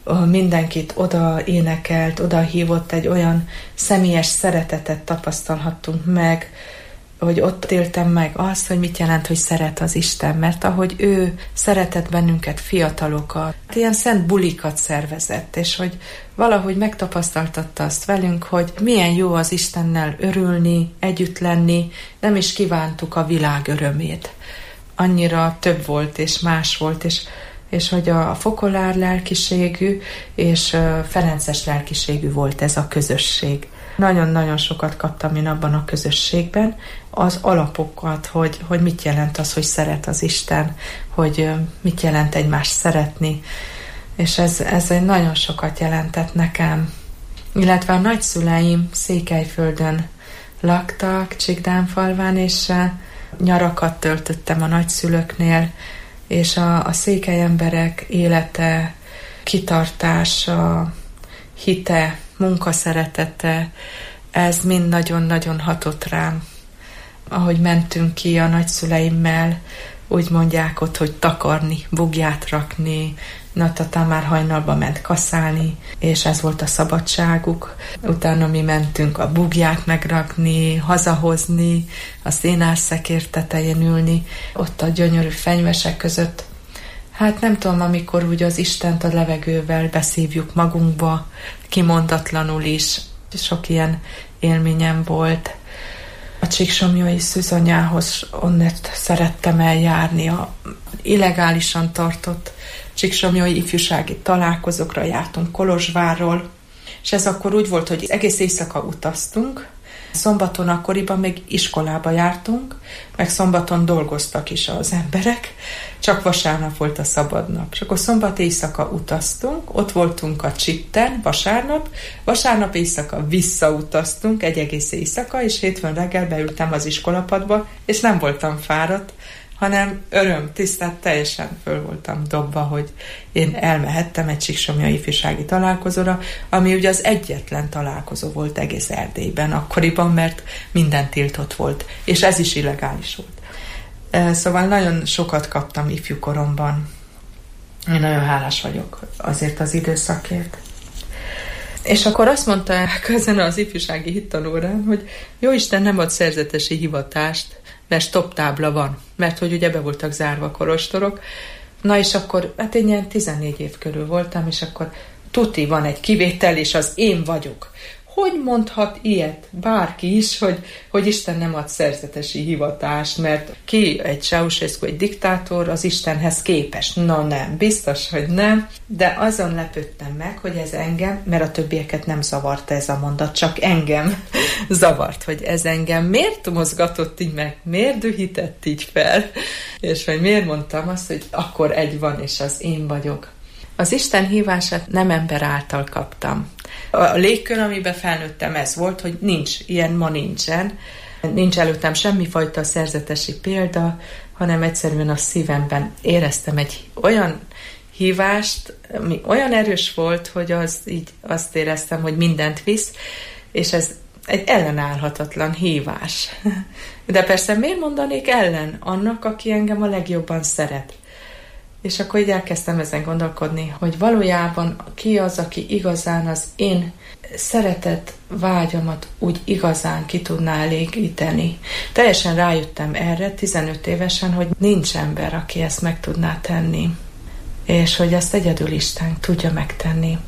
mindenkit oda énekelt, oda hívott, egy olyan személyes szeretetet tapasztalhattunk meg, hogy ott éltem meg azt, hogy mit jelent, hogy szeret az Isten, mert ahogy ő szeretett bennünket, fiatalokat, ilyen szent bulikat szervezett, és hogy valahogy megtapasztaltatta azt velünk, hogy milyen jó az Istennel örülni, együtt lenni, nem is kívántuk a világ örömét. Annyira több volt, és más volt, és, és hogy a fokolár lelkiségű, és ferences lelkiségű volt ez a közösség. Nagyon-nagyon sokat kaptam én abban a közösségben, az alapokat, hogy, hogy mit jelent az, hogy szeret az Isten, hogy mit jelent egymást szeretni, és ez, ez egy nagyon sokat jelentett nekem. Illetve a nagyszüleim Székelyföldön laktak, Csikdánfalván, és nyarakat töltöttem a nagyszülőknél, és a, a székely emberek élete, kitartása, hite, munkaszeretete, ez mind nagyon-nagyon hatott rám. Ahogy mentünk ki a nagyszüleimmel, úgy mondják ott, hogy takarni, bugyát rakni, Natatán már hajnalba ment kaszálni, és ez volt a szabadságuk. Utána mi mentünk a bugyát megrakni, hazahozni, a szénárszekér tetején ülni, ott a gyönyörű fenyvesek között. Hát nem tudom, amikor úgy az Istent a levegővel beszívjuk magunkba, kimondatlanul is. Sok ilyen élményem volt. A csíksomlyai szűzanyához onnét szerettem eljárni. A illegálisan tartott csíksomlyai ifjúsági találkozókra jártunk Kolozsvárról, és ez akkor úgy volt, hogy egész éjszaka utaztunk. Szombaton akkoriban még iskolába jártunk, meg szombaton dolgoztak is az emberek, csak vasárnap volt a szabad nap. És akkor szombat éjszaka utaztunk, ott voltunk a Csitten vasárnap, vasárnap éjszaka visszautaztunk egy egész éjszaka, és hétfőn reggel beültem az iskolapadba, és nem voltam fáradt, hanem öröm, tisztát, teljesen föl voltam dobva, hogy én elmehettem egy csíksomlyai ifjúsági találkozóra, ami ugye az egyetlen találkozó volt egész Erdélyben akkoriban, mert minden tiltott volt, és ez is illegális volt. Szóval nagyon sokat kaptam ifjúkoromban. Én nagyon hálás vagyok azért az időszakért. És akkor azt mondták ezen az ifjúsági hittanórán, hogy Jóisten nem ad szerzetesi hivatást, mert stop tábla van, mert hogy ugye be voltak zárva kolostorok. Na és akkor, hát én ilyen tizennégy év körül voltam, és akkor tuti van egy kivétel, és az én vagyok. Hogy mondhat ilyet bárki is, hogy, hogy Isten nem ad szerzetesi hivatást, mert ki egy Ceausescu, egy diktátor, az Istenhez képes. Na nem, biztos, hogy nem, de azon lepődtem meg, hogy ez engem, mert a többieket nem zavarta ez a mondat, csak engem zavart, hogy ez engem miért mozgatott így meg, miért dühített így fel, és hogy miért mondtam azt, hogy akkor egy van, és az én vagyok. Az Isten hívását nem ember által kaptam. A légkör, amiben felnőttem, ez volt, hogy nincs, ilyen ma nincsen. Nincs előttem semmifajta szerzetesi példa, hanem egyszerűen a szívemben éreztem egy olyan hívást, ami olyan erős volt, hogy az így azt éreztem, hogy mindent visz, és ez egy ellenállhatatlan hívás. De persze miért mondanék ellen annak, aki engem a legjobban szeret? És akkor így elkezdtem ezen gondolkodni, hogy valójában ki az, aki igazán az én szeretet vágyamat úgy igazán ki tudná elégíteni. Teljesen rájöttem erre tizenöt évesen, hogy nincs ember, aki ezt meg tudná tenni. És hogy ezt egyedül Isten tudja megtenni.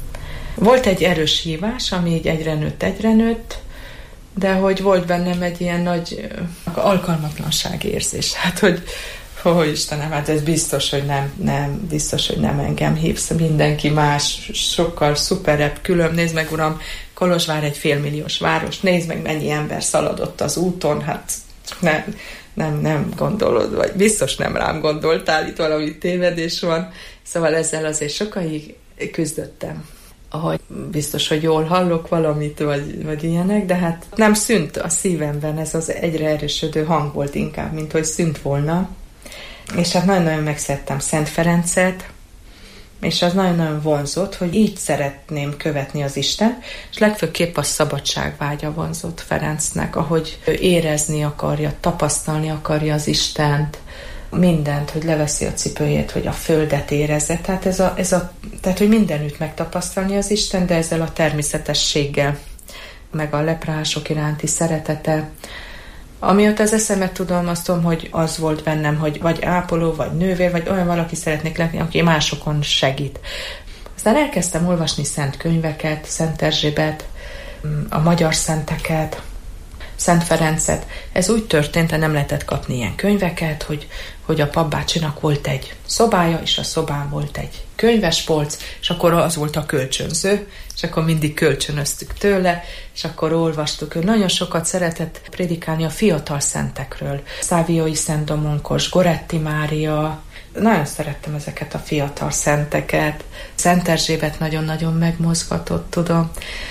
Volt egy erős hívás, ami így egyre nőtt, egyre nőtt, de hogy volt bennem egy ilyen nagy alkalmatlanság érzés. Hát, hogy Ó, Istenem, hát ez biztos, hogy nem, nem, biztos, hogy nem engem hívsz, mindenki más, sokkal szuperebb, külön, nézd meg, uram, Kolozsvár egy félmilliós város, nézd meg, mennyi ember szaladott az úton, hát nem, nem, nem gondolod, vagy biztos nem rám gondoltál, itt valami tévedés van, szóval ezzel azért sokáig küzdöttem. Ahogy biztos, hogy jól hallok valamit, vagy, vagy ilyenek, de hát nem szűnt a szívemben, ez az egyre erősödő hang volt inkább, mint hogy szűnt volna. És hát nagyon-nagyon megszerettem Szent Ferencet, és az nagyon-nagyon vonzott, hogy így szeretném követni az Isten, és legfőképp a szabadságvágya vonzott Ferencnek, ahogy ő érezni akarja, tapasztalni akarja az Istent, mindent, hogy leveszi a cipőjét, hogy a földet érezze. Tehát, ez a, ez a, tehát hogy mindenütt megtapasztalni az Isten, de ezzel a természetességgel, meg a leprások iránti szeretete. Amióta az eszemet tudom, azt tudom, hogy az volt bennem, hogy vagy ápoló, vagy nővér, vagy olyan valaki szeretnék lenni, aki másokon segít. Aztán elkezdtem olvasni szent könyveket, Szent Erzsébet, a magyar szenteket, Szent Ferencet. Ez úgy történt, hogy nem lehetett kapni ilyen könyveket, hogy, hogy a papbácsinak volt egy szobája, és a szobán volt egy könyvespolc, és akkor az volt a kölcsönző, és akkor mindig kölcsönöztük tőle, és akkor olvastuk. Ő nagyon sokat szeretett prédikálni a fiatal szentekről. Száviói Szent Domonkos, Goretti Mária. Nagyon szerettem ezeket a fiatal szenteket. Szent Erzsébet nagyon-nagyon megmozgatott, tudom.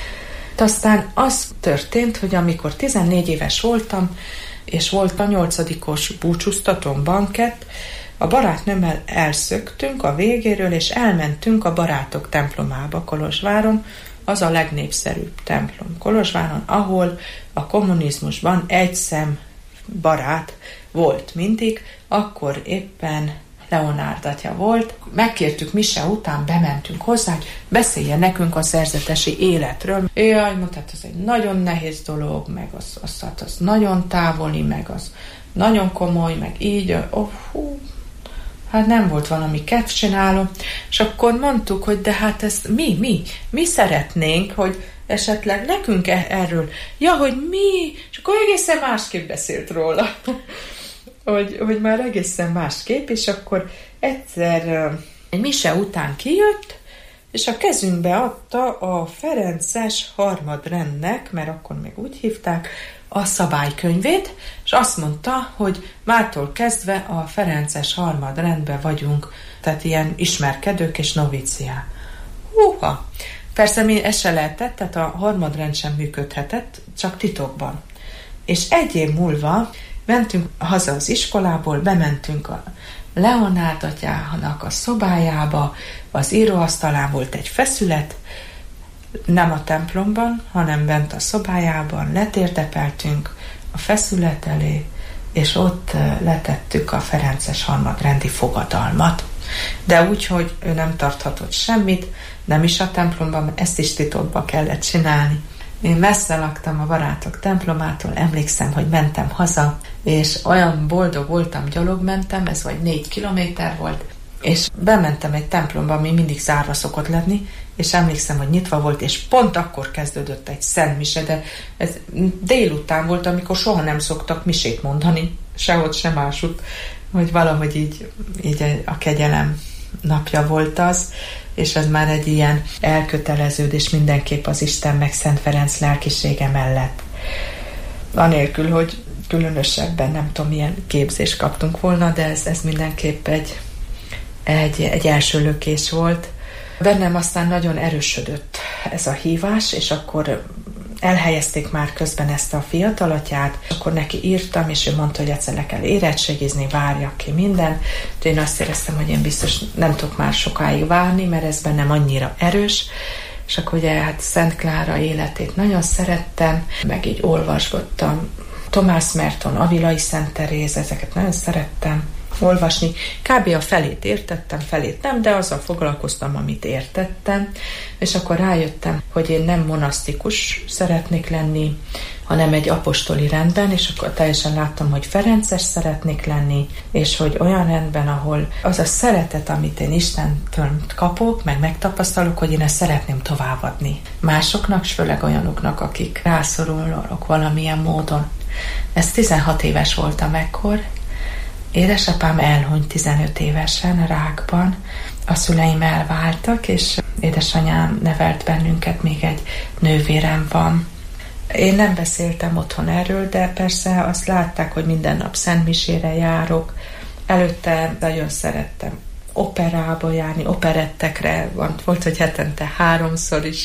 Aztán az történt, hogy amikor tizennégy éves voltam, és volt a nyolcadikos búcsúztatón bankett, a barátnőmmel elszöktünk a végéről, és elmentünk a barátok templomába Kolozsváron, az a legnépszerűbb templom Kolozsváron, ahol a kommunizmusban egy szem barát volt mindig, akkor éppen Leonárd atya volt. Megkértük mise után, bementünk hozzá, hogy beszéljen nekünk a szerzetesi életről. Jaj, mondta, ez egy nagyon nehéz dolog, meg az, az, az nagyon távoli, meg az nagyon komoly, meg így, oh, hú, hát nem volt valami kedvcsináló. És akkor mondtuk, hogy de hát ezt mi, mi, mi szeretnénk, hogy esetleg nekünk erről, ja, hogy mi, és akkor egészen másképp beszélt róla. Hogy, hogy már egészen másképp, és akkor egyszer egy mise után kijött, és a kezünkbe adta a ferences harmadrendnek, mert akkor még úgy hívták, a szabálykönyvét, és azt mondta, hogy mától kezdve a ferences harmadrendben vagyunk, tehát ilyen ismerkedők és noviciá. Húha! Persze mi ez se lehetett, tehát a harmadrend sem működhetett, csak titokban. És egy év múlva mentünk haza az iskolából, bementünk a Leonárd atyának a szobájába, az íróasztalán volt egy feszület, nem a templomban, hanem bent a szobájában, letérdepeltünk a feszület elé, és ott letettük a ferences harmadrendi fogadalmat. De úgy, hogy ő nem tarthatott semmit, nem is a templomban, ezt is titokba kellett csinálni. Én messze laktam a barátok templomától, emlékszem, hogy mentem haza, és olyan boldog voltam, gyalog mentem, ez vagy négy kilométer volt, és bementem egy templomba, ami mindig zárva szokott lenni, és emlékszem, hogy nyitva volt, és pont akkor kezdődött egy szentmise, de ez délután volt, amikor soha nem szoktak misét mondani, sehogy sem másút, hogy valahogy így, így a kegyelem napja volt az, és ez már egy ilyen elköteleződés mindenképp az Isten meg Szent Ferenc lelkisége mellett. Anélkül, hogy különösebben nem tudom, milyen képzést kaptunk volna, de ez, ez mindenképp egy, egy, egy első lökés volt. Bennem aztán nagyon erősödött ez a hívás, és akkor elhelyezték már közben ezt a fiatalatyát, akkor neki írtam, és ő mondta, hogy egyszer le kell érettségizni, várjak ki minden. De én azt éreztem, hogy én biztos nem tudok már sokáig várni, mert ez bennem annyira erős. És akkor ugye hát Szent Klára életét nagyon szerettem, meg így olvasgattam. Tomás Merton, Avilai Szent Teréz, ezeket nagyon szerettem olvasni. Kb. A felét értettem, felét nem, de azzal foglalkoztam, amit értettem, és akkor rájöttem, hogy én nem monasztikus szeretnék lenni, hanem egy apostoli rendben, és akkor teljesen láttam, hogy ferences szeretnék lenni, és hogy olyan rendben, ahol az a szeretet, amit én Istentől kapok, meg megtapasztalok, hogy én ezt szeretném továbbadni másoknak, s főleg olyanoknak, akik rászorulnak valamilyen módon. Ez tizenhat éves voltam ekkor. Édesapám elhunyt tizenöt évesen rákban, a szüleim elváltak, és édesanyám nevelt bennünket, még egy nővérem van. Én nem beszéltem otthon erről, de persze azt látták, hogy minden nap szentmisére járok. Előtte nagyon szerettem operába járni, operettekre, volt, hogy hetente háromszor is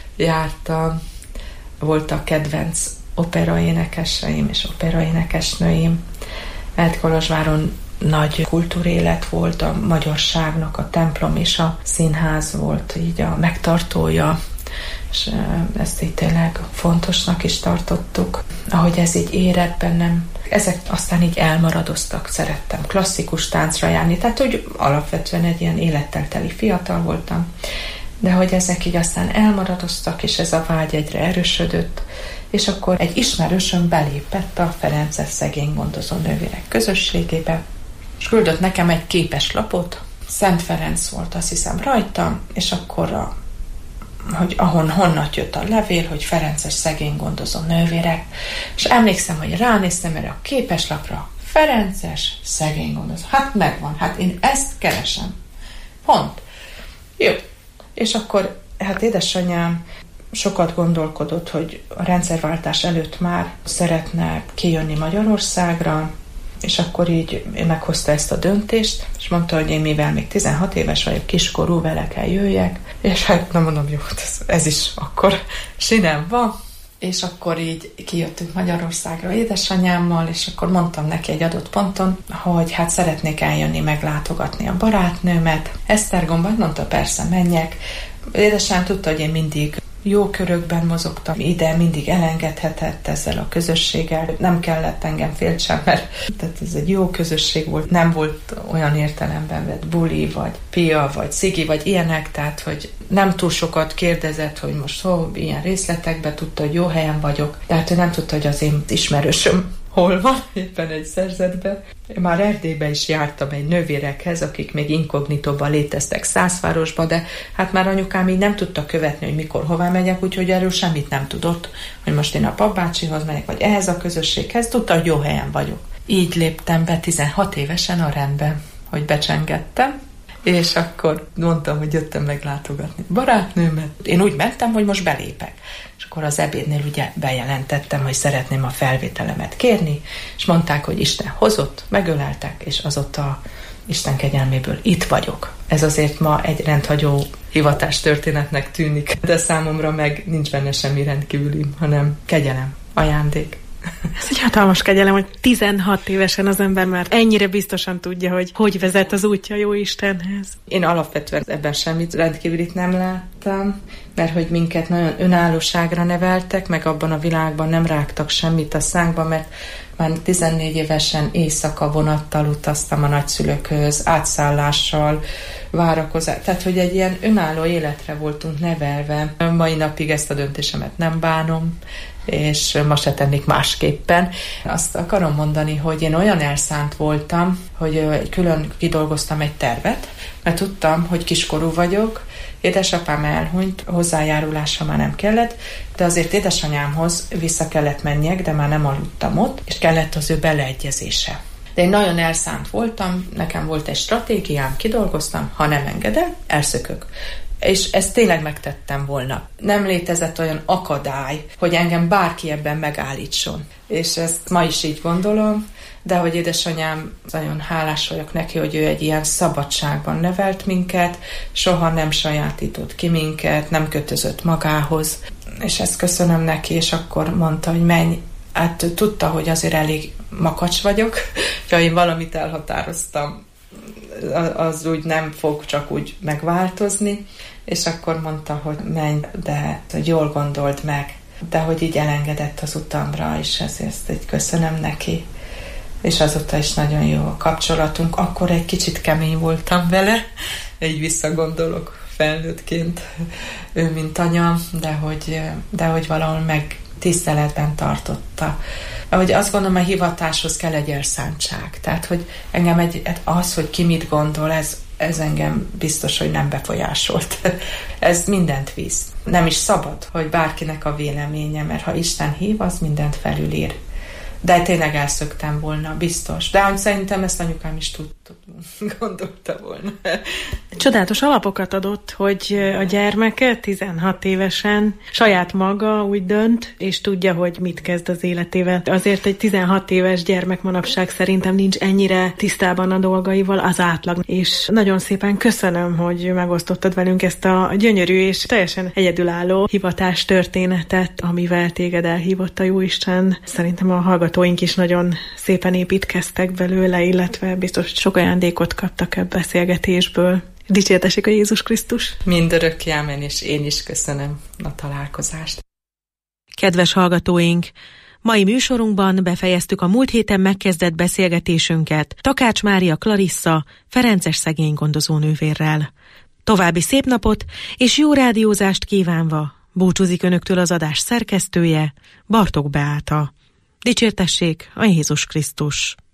jártam. Voltak kedvenc operaénekeseim és operaénekesnőim. Mert Kolozsváron nagy kultúrélet volt, a magyarságnak a templom és a színház volt így a megtartója és ezt így tényleg fontosnak is tartottuk. Ahogy ez így érett bennem, ezek aztán így elmaradoztak, szerettem klasszikus táncra járni, tehát hogy alapvetően egy ilyen élettel teli fiatal voltam, de hogy ezek így aztán elmaradoztak, és ez a vágy egyre erősödött, és akkor egy ismerősöm belépett a Ferences Szegény Gondozó Nővérek közösségébe, és küldött nekem egy képeslapot, Szent Ferenc volt, azt hiszem, rajta, és akkor a, hogy ahon honnan jött a levél, hogy Ferences Szegény Gondozó Nővérek, és emlékszem, hogy ránéztem erre a képeslapra, Ferences Szegény Gondozó. Hát megvan, hát én ezt keresem. Pont. Jó. És akkor, hát édesanyám sokat gondolkodott, hogy a rendszerváltás előtt már szeretne kijönni Magyarországra, és akkor így meghozta ezt a döntést, és mondta, hogy én mivel még tizenhat éves vagyok, kiskorú, vele kell jöjjek, és hát nem mondom, jó, ez, ez is akkor sinem van, és akkor így kijöttünk Magyarországra édesanyámmal, és akkor mondtam neki egy adott ponton, hogy hát szeretnék eljönni meglátogatni a barátnőmet. Esztergomban mondta, persze, menjek. Édesanyám tudta, hogy én mindig jó körökben mozogtam, ide mindig elengedhetett ezzel a közösséggel, nem kellett engem féltsem, mert tehát ez egy jó közösség volt, nem volt olyan értelemben vett buli, vagy pia, vagy szigi, vagy ilyenek, tehát hogy nem túl sokat kérdezett, hogy most hol, ilyen részletekben, tudta, hogy jó helyen vagyok, tehát ő nem tudta, hogy az én ismerősöm hol van, éppen egy szerzetben. Én már Erdélybe is jártam egy nővérekhez, akik még inkognitóban léteztek Szászvárosban, de hát már anyukám így nem tudta követni, hogy mikor, hová megyek, úgyhogy erről semmit nem tudott, hogy most én a papbácsihoz megyek, vagy ehhez a közösséghez, tudta, hogy jó helyen vagyok. Így léptem be tizenhat évesen a rendbe, hogy becsengettem, és akkor mondtam, hogy jöttem meglátogatni barátnőmet. Én úgy mentem, hogy most belépek. És akkor az ebédnél ugye bejelentettem, hogy szeretném a felvételemet kérni, és mondták, hogy Isten hozott, megöleltek, és azóta Isten kegyelméből itt vagyok. Ez azért ma egy rendhagyó hivatás történetnek tűnik, de számomra meg nincs benne semmi rendkívüli, hanem kegyelem, ajándék. Ez egy hatalmas kegyelem, hogy tizenhat évesen az ember már ennyire biztosan tudja, hogy hogy vezet az útja jó Istenhez. Én alapvetően ebben semmit rendkívülit nem láttam, mert hogy minket nagyon önállóságra neveltek, meg abban a világban nem rágtak semmit a szánkba, mert már tizennégy évesen éjszaka vonattal utaztam a nagyszülőkhöz, átszállással, várakozás. Tehát, hogy egy ilyen önálló életre voltunk nevelve. Mai napig ezt a döntésemet nem bánom, és ma se tennék másképpen. Azt akarom mondani, hogy én olyan elszánt voltam, hogy külön kidolgoztam egy tervet, mert tudtam, hogy kiskorú vagyok, édesapám elhunyt, hozzájárulása már nem kellett, de azért édesanyámhoz vissza kellett menjek, de már nem aludtam ott, és kellett az ő beleegyezése. De én nagyon elszánt voltam, nekem volt egy stratégiám, kidolgoztam, ha nem engedem, elszökök. És ezt tényleg megtettem volna. Nem létezett olyan akadály, hogy engem bárki ebben megállítson. És ezt ma is így gondolom, de hogy édesanyám, nagyon hálás vagyok neki, hogy ő egy ilyen szabadságban nevelt minket, soha nem sajátított ki minket, nem kötözött magához, és ezt köszönöm neki, és akkor mondta, hogy menj. Hát tudta, hogy azért elég makacs vagyok, ha én valamit elhatároztam, az úgy nem fog csak úgy megváltozni, és akkor mondta, hogy menj, de hogy jól gondold meg, de hogy így elengedett az utamra, és ezért egy köszönöm neki, és azóta is nagyon jó a kapcsolatunk. Akkor egy kicsit kemény voltam vele, így visszagondolok felnőttként, ő mint anya, de hogy, de hogy valahol meg tiszteletben tartotta. Ahogy azt gondolom, a hivatáshoz kell egy elszántság. Tehát, hogy engem egy, az, hogy ki mit gondol, ez, ez engem biztos, hogy nem befolyásolt. Ez mindent visz. Nem is szabad, hogy bárkinek a véleménye, mert ha Isten hív, az mindent felülír. De tényleg elszöktem volna, biztos. De hogy szerintem ezt anyukám is tud, tud, gondolta volna. Csodálatos alapokat adott, hogy a gyermeke tizenhat évesen saját maga úgy dönt, és tudja, hogy mit kezd az életével. Azért egy tizenhat éves gyermek manapság szerintem nincs ennyire tisztában a dolgaival az átlag. És nagyon szépen köszönöm, hogy megosztottad velünk ezt a gyönyörű és teljesen egyedülálló hivatás történetet, amivel téged elhívott a Jóisten. Szerintem a hallgatóink is nagyon szépen építkeztek belőle, illetve biztos sok ajándékot kaptak ebből a beszélgetésből. Dicsértessék a Jézus Krisztus! Mindörökké ámen, és én is köszönöm a találkozást. Kedves hallgatóink! Mai műsorunkban befejeztük a múlt héten megkezdett beszélgetésünket Takács Mária Clarissa, ferences szegénygondozó nővérrel. További szép napot és jó rádiózást kívánva búcsúzik önöktől az adás szerkesztője, Bartók Beáta. Dicsértessék a Jézus Krisztus!